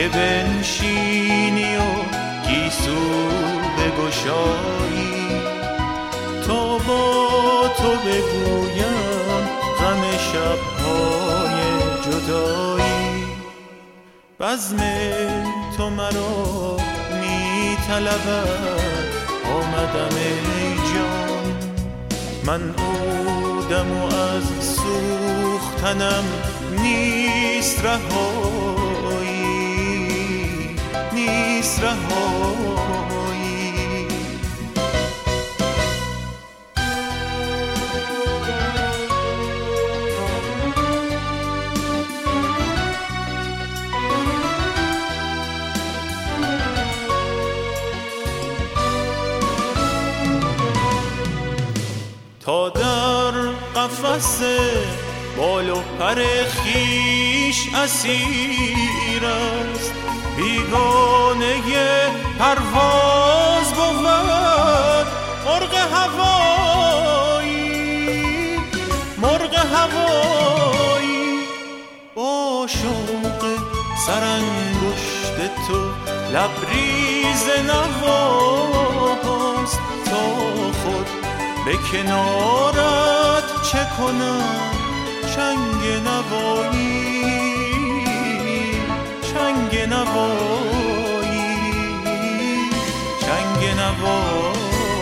که بنشینی و گیسو بگشایی تا با تو بگویم غم شب‌های جدایی. بزم تو مرا می طلبد آمدم ای جان، من عودم و از سوختنم نیست رهایی، نیست رهایی. تا در قفس بال و پر خویش اسیر است، بیگانه پرواز بود مرغ هوایی، مرغ هوایی. با شوق سرانگشت تو لبریز نواست، تا خود به کنارت چه کنم چنگ نوایی، چنگ نوایی، چنگ نوایی.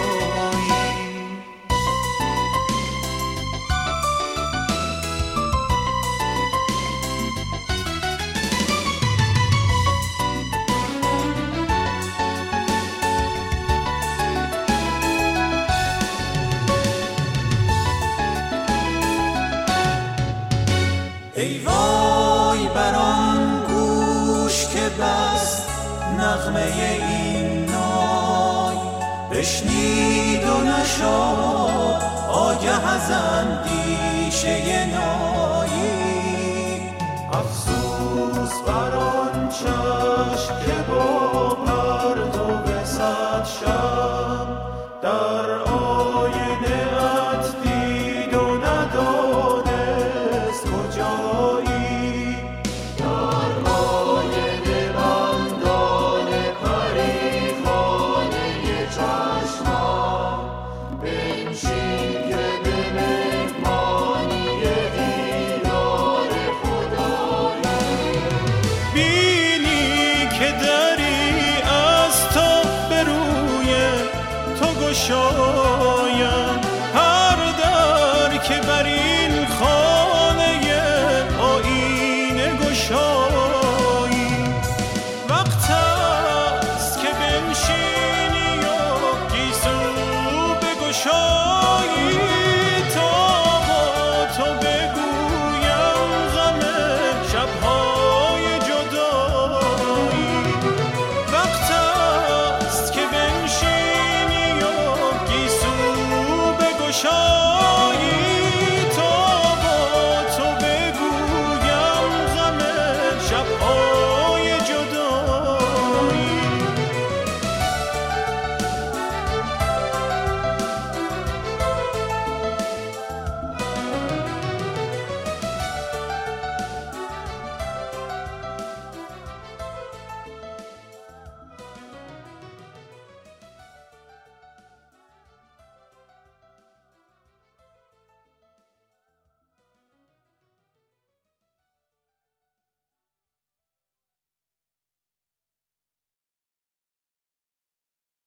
ای وای بر آن گوش که بست نغمه این نای، بشنید و نشد آگه از اندیشه نایی. افسوس بر آن چشم که با پرتو صد شب در آینه ات دید و ندانست کجایی. در آینه بندان پریخانه چشمم بنشین که به مهمانی دیدار خدایی. بینی که دری از تو به روی تو گشایم، هر در که بر این خانه آینه گشایی. وقت است که بنشینی و گیسو بگشایی، تا با تو بگویم غم شب‌های جدایی. وقت است که بنشینی و گیسو بگشایی.